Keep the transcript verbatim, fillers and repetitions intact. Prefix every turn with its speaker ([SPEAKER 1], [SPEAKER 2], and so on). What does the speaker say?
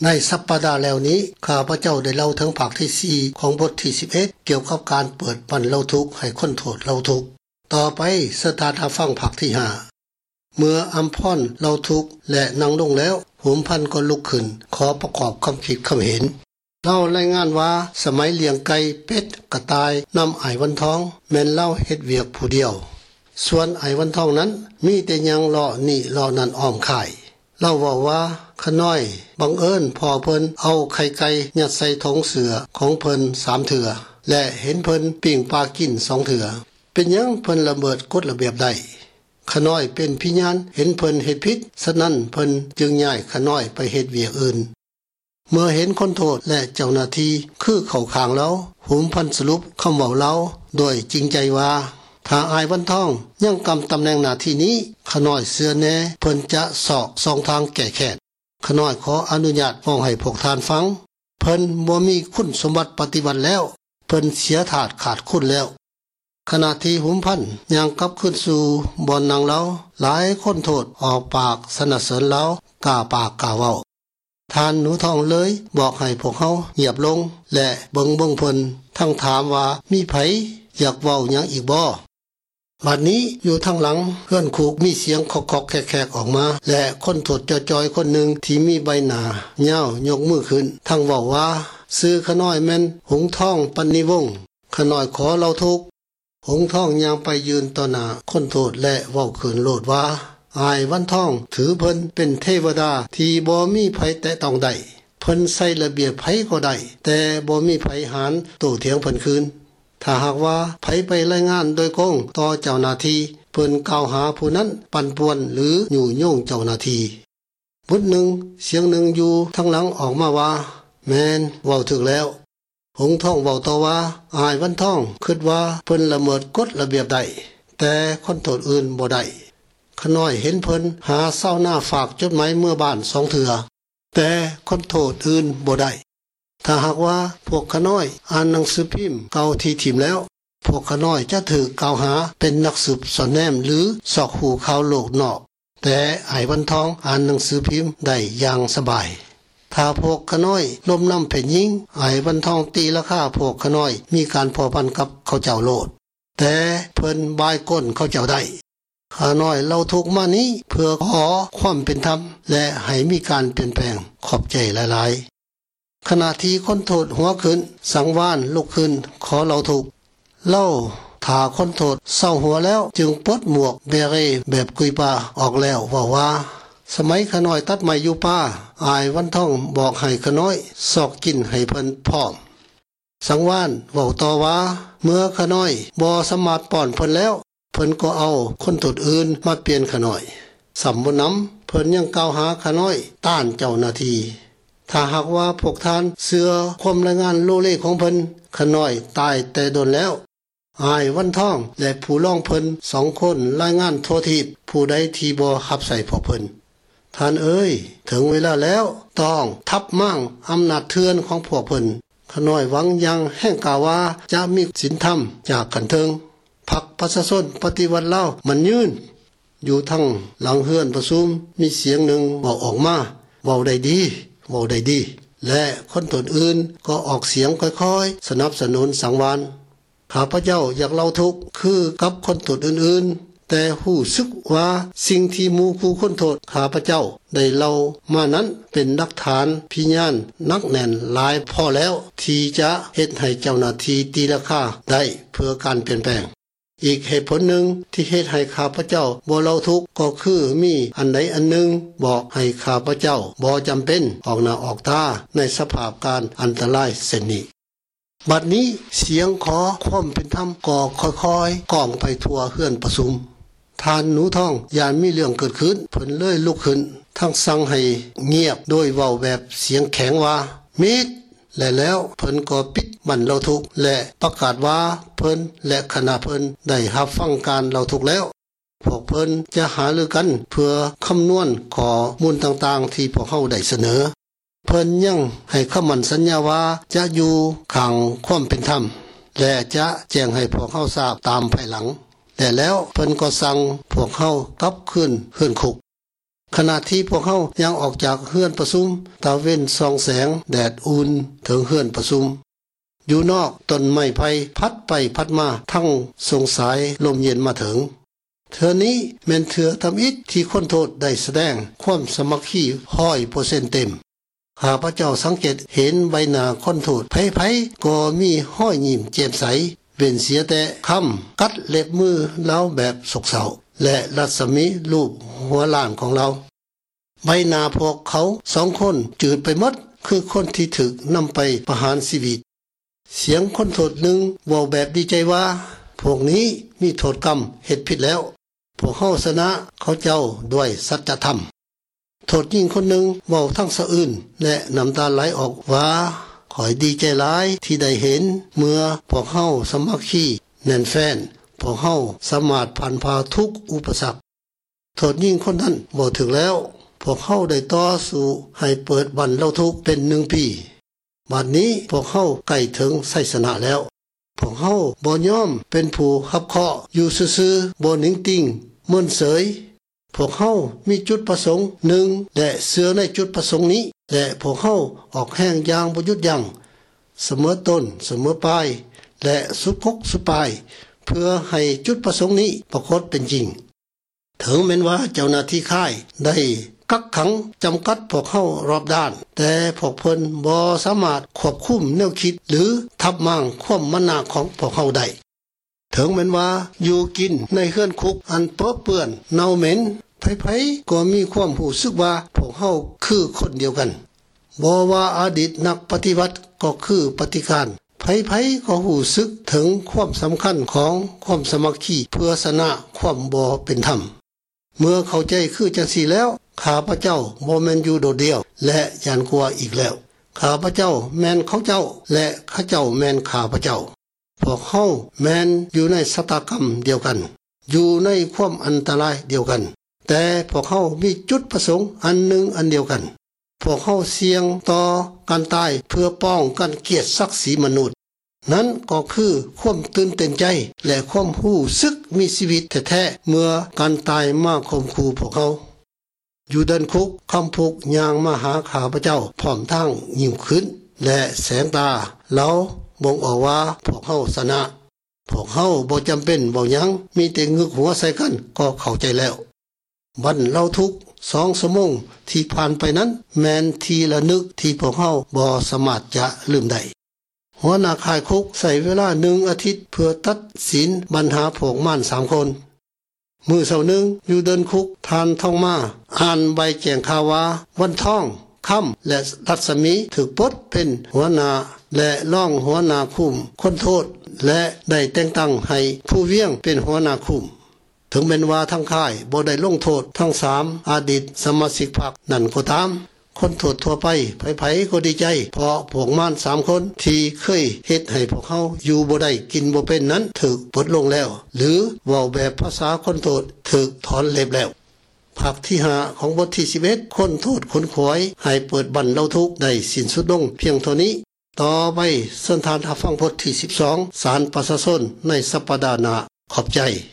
[SPEAKER 1] ในสัปดาห์แล้วนี้ข้าพเจ้าได้เล่าถึงภาคที่สี่ของบทที่สิบเอ็ดเกี่ยวกับการเปิดบรรเล่าทุกข์ให้คนโทษเล่าทุกข์ต่อไปสถานฟังภาคที่ห้าเมื่ออัมพรเล่าทุกข์และนั่งลงแล้วหุมพันก็ลุกขึ้นขอประกอบคำคิดคำเห็นเล่ารายงานว่าสมัยเลี้ยงไก่เป็ดกระต่ายนำไอ้วันทองแม่นเล่าเฮ็ดเวียกผู้เดียวส่วนไอ้วันทองนั้นมีแต่ยังรอนี่รอนั่นอ้อมค่ายเล่าว่าว่าขน้อยบังเอิญพอเพิ่นเอาไข่ไก่ยัดใส่ท้องเสือของเพิ่นสามเถื่อและเห็นเพิ่นปิ้งปลากินสองเถื่อเป็นหยังเพิ่นละเมิดกฎระเบียบใดขน้อยเป็นพิญาณเห็นเพิ่นเฮ็ดผิดฉะนั้นเพิ่นจึงย้ายขน้อยไปเฮ็ดเวียกอื่นเมื่อเห็นคนโทษและเจ้าหน้าที่คือเข้าข้างแล้วหุมพันสรุปคำเว้าเล่าโดยจริงใจว่าถ้าอายวันทองยังกำตำแหน่งหน้าที่นี้ขน้อยเสื้อแน่เพิ่นจะสอกสองทางแก้แค้นขน้อยขออนุญาตฟ้องให้พวกทานฟังเพิ่นบ่มีคุณสมบัติปฏิบัติแล้วเพิ่นเสียถาดขาดคุณแล้วขณะที่หุมพันยังกลับขึ้นสู่บ่อนนางเล้าหลายคนโทษออกปากสนับสนุนเล้ากล้าปากกล้าเว้าทานหนูทองเลยบอกให้พวกเขาเงียบลงและเบิ่งเบิ่งเพิ่นทั้งถามว่ามีไผอยากเว้าหยังอีกบ่บัดนี้อยู่ทางหลังเพื่อนคูกมีเสียงคอกๆแขกๆออกมาและคนโทษจอยๆคนหนึ่งที่มีใบหน้าเหี่ยวยกมือขึ้นทั้งเว้าว่าซื้อขน้อยแม่นหงทองปันนิวงศ์ขน้อยขอเราทุกหงทองยังไปยืนต่อหน้าคนโทษและเว้าขืนโลดว่าอายวันทองถือเพิ่นเป็นเทวดาที่บ่มีไผแตะต้องได้เพิ่นใส่ระเบียบไผก็ได้แต่บ่มีไผหารโต้เถียงเพิ่นคืนถ้าหากว่าไผไปรายงานโดยกงต่อเจ้าหน้าที่เพิ่นกล่าวหาผู้นั้นปั่นป่วนหรืออยู่โยงเจ้าหน้าที่บุดหนึ่งเสียงหนึ่งอยู่ทางหลังออกมาว่าแม่นเว้าถึกแล้วหงทองเว้าต่อว่าอายวันทองคิดว่าเพิ่นละเมิดกฎระเบียบได้แต่คนโทษอื่นบ่ได้ขน้อยเห็นเพิ่นหาเศร้าหน้าฝากจดหมายเมื่อบ้านสองเถื่อแต่คนโทษอื่นบ่ได้ถ้าหากว่าพวกขน้อยอ่านหนังสือพิมพ์เก่าที่ถิ่มแล้วพวกขน้อยจะถูกกล่าวหาเป็นนักสืบสอนแนมหรือสอกหูข่าวโลกนอกแต่ไอ้วันทองอ่านหนังสือพิมพ์ได้อย่างสบายถ้าพวกขน้อยล้มน้ำแผ่นยิงไอ้วันทองตีราคาพวกขน้อยมีการพอพันกับเขาเจ้าโลดแต่เพิ่นบายก้นเขาเจ้าได้ข้าน้อยเราทุกมานี้เพื่อขอความเป็นธรรมและให้มีการเปลี่ยนแปลงขอบใจหลายๆขณะที่คนโทษหัวขึ้นสังวานลุกขึ้นขอเราทุกเล่าถ้าคนโทษเศร้าหัวแล้วจึงปลดหมวกเบเร่แบบกุยปาออกแล้วว่าว่าสมัยข้าน้อยตัดไม้อยู่ป่าอายวันทองบอกให้ข้าน้อยสอกกินให้เพิ่นพร้อมสังวานเว้าต่อว่าเมื่อข้าน้อยบ่สามารถป้อนเพิ่นแล้วเพิ่นก็เอาคนโทษอื่นมาเปลี่ยนข้าน้อยสำบ่นำเพิ่นยังกล่าวหาข้าน้อยต้านเจ้าหน้าที่ถ้าหากว่าพวกท่านเชื่อความรายงานโลเลของเพิ่นข้าน้อยตายแต่โดนแล้วอายวันทองและผู้ร้องเพิ่นสองคนรายงานโทษทีผู้ใดที่บ่รับใส่พวกเพิ่นท่านเอ้ยถึงเวลาแล้วต้องทับมั่งอำนาจเทือนของพวกเพิ่นข้าน้อยหวังยังแห่งกล่าวว่าจะมีศีลธรรมจากกันเทิงพรรคประชาชนปฏิวัติลาวมันยืนอยู่ทั้งหลังเฮือนประชุมมีเสียงหนึ่งบอกออกมาเว้าได้ดีเว้าได้ดีและคนตนอื่นก็ออกเสียงค่อยๆสนับสนุนสังวานข้าพเจ้าอยากเล่าทุกข์คือกับคนตนอื่นๆแต่รู้สึกว่าสิ่งที่หมู่ผู้คนโทษข้าพเจ้าได้เล่ามานั้นเป็นหลักฐานพยานนักแน่นหลายพอแล้วที่จะเฮ็ดให้เจ้าหน้าที่ตีราคาได้เพื่อการเปลี่ยนแปลงอีกเหตุผลหนึ่งที่เฮ็ดให้ข้าพเจ้าบ่เล่าทุกข์ก็คือมีอันใดอันหนึ่งบอกให้ข้าพเจ้าบ่จำเป็นออกหน้าออกตาในสภาพการอันตรายเช่นนี้บัดนี้เสียงขอความเป็นธรรมก็ค่อยๆก้องไปทั่วเฮือนประชุมทานหนูทองยานมีเรื่องเกิดขึ้นเพิ่นเลยลุกขึ้นทั้งสั่งให้เงียบโดยเว้าแบบเสียงแข็งว่ามิดและแล้วเพิ่นก็ปิดบั้นเล่าทุกข์และประกาศว่าเพิ่นและคณะเพิ่นได้รับฟังการเล่าทุกข์แล้วพวกเพิ่นจะหารือกันเพื่อคำนวณข้อมูลต่างๆที่พวกเฮาได้เสนอเพิ่นยังให้คำมั่นสัญญาว่าจะอยู่ข้างความเป็นธรรมและจะแจ้งให้พวกเฮาทราบตามภายหลังแต่แล้วเพิ่นก็สั่งพวกเฮากลับคืนคืนคุกขณะที่พวกเขายังออกจากเฮือนประชุมตาเว้นส่องแสงแดดอุ่นถึงเฮือนประชุมอยู่นอกต้นไม้ไผ่พัดไปพัดมาทั้งสงสายลมเย็นมาถึงเธอนี้แม่นเถือทำอิฐที่คนโทษได้แสดงความสมัครที่ห้อยเปอร์เซ็นต์เต็มข้าพเจ้าสังเกตเห็นใบหน้าคนโทษไผๆก็มีห้อยยิ้มแจ่มใสเว้นเสียแต่คำกัดเล็บมือเราแบบสกเศร้าและรัศมีรูปหัวล้านของเราใบหน้าพวกเขาสองคนจืดไปหมดคือคนที่ถึกนำไปประหารชีวิตเสียงคนโทษหนึ่งบอกแบบดีใจว่าพวกนี้มีโทษกรรมเฮ็ดผิดแล้วพวกเฮาชนะเขาเจ้าด้วยสัจธรรมโทษยิ่งคนหนึ่งเว้าทั้งสะอื้นและน้ำตาไหลออกว่าขอยดีใจหลายที่ได้เห็นเมื่อพวกเฮาสมัครคีแน่นแฟ้นพวกเฮาสามารถผ่านพาทุกอุปสรรคโทษยิ่งคนนั้นบอกถึงแล้วพวกเฮาได้ต่อสู้ให้เปิดบรรเทาทุกข์เป็นหนึ่งปีบัดนี้พวกเฮาใกล้ถึงชัยชนะแล้วพวกเฮาบ่ยอมเป็นผู้ขับเคาะอยู่ซื่อๆบ่นิ่งติ่งเมินเสยพวกเฮามีจุดประสงค์หนึ่งและเชื่อในจุดประสงค์นี้และพวกเฮาออกแห่งอย่างบ่หยุดยั้งเสมอต้นเสมอปลายและสุดพกสุดปลายเพื่อให้จุดประสงค์นี้ปรากฏเป็นจริงถึงแม้ว่าเจ้าหน้าที่ค่ายได้กักขังจำกัดพวกเฮารอบด้านแต่พวกเพิ่นบ่สามารถควบคุมแนวคิดหรือทับมั่งความมนาของพวกเฮาได้ถึงแม้ว่าอยู่กินในเฮือนคุกอันเปื้อเปื้อนเน่าเหม็นไผๆก็มีความรู้สึกว่าพวกเฮาคือคนเดียวกันบ่ว่าอดีตนักปฏิวัติก็คือปฏิการไผๆก็รู้สึกถึงความสำคัญของความสามัคคีเพื่อชนะความบ่เป็นธรรมเมื่อเข้าใจคือจังซี่แล้วข้าพเจ้าบ่แม่นอยู่โดดเดียวและย่านกลัวอีกแล้วข้าพเจ้าแม่นเขาเจ้าและข้าเจ้าแม่นข้าพเจ้าพวกเฮาแม่นอยู่ในชะตากรรมเดียวกันอยู่ในความอันตรายเดียวกันแต่พวกเฮามีจุดประสงค์อันหนึ่งอันเดียวกันพวกเฮาเสี่ยงต่อการตายเพื่อป้องกันเกียรติศักดิ์ศรีมนุษย์นั้นก็คือความตื่นเต้นใจและความรู้สึกมีชีวิตแท้ๆเมื่อการตายมาข่มขู่พวกเขาอยู่ด้านคุกคำพุกย่างมาหาข้าพเจ้าพร้อมทั้งยิ้มขึ้นและแสงตาเราบ่งออกว่าพวกเฮาชนะพวกเฮาบ่จำเป็นบ่หยังมีแต่งึกหัวใส่กันก็เข้าใจแล้วบัดเราทุกสองชั่วโมงที่ผ่านไปนั้นแม้นทีละนึกที่พวกเฮาบ่สามารถจะลืมได้หัวหน้าค่ายคุกใส่เวลาหนึ่งอาทิตย์เพื่อตัดสินปัญหาพวกม่านสามคนมือเสาร์หนึ่งอยู่เดินคุกทานท่องมาอ่านใบแจ้งข่าวว่าวันท่องค่ำและรัศมีถูกปลดเป็นหัวหน้าและร่องหัวหน้าคุมคนโทษและได้แต่งตั้งให้ผู้เวียงเป็นหัวหน้าคุมถึงแม้ว่าทั้งค่ายบ่ได้ลงโทษทั้งสามอดีตสมาชิกพรรคนั่นก็ตามคนโทษทั่วไปไผๆก็ดีใจเพราะพวกม่านสามคนที่เคยเฮ็ดให้พวกเขาอยู่บ่ได้กินบ่เป็นนั้นถูกปลดลงแล้วหรือเว้าแบบภาษาคนโทษถูกถอนเล็บแล้วภาคที่ห้าของบทที่สิบเอ็ดคนโทษคนขวายให้เปิดบรรเทาทุกข์ได้สิ้นสุดลงเพียงเท่านี้ต่อไปเส้นทางทับฟังบทที่สิบสองศาลประชาชนในสัปดาห์หน้าขอบใจ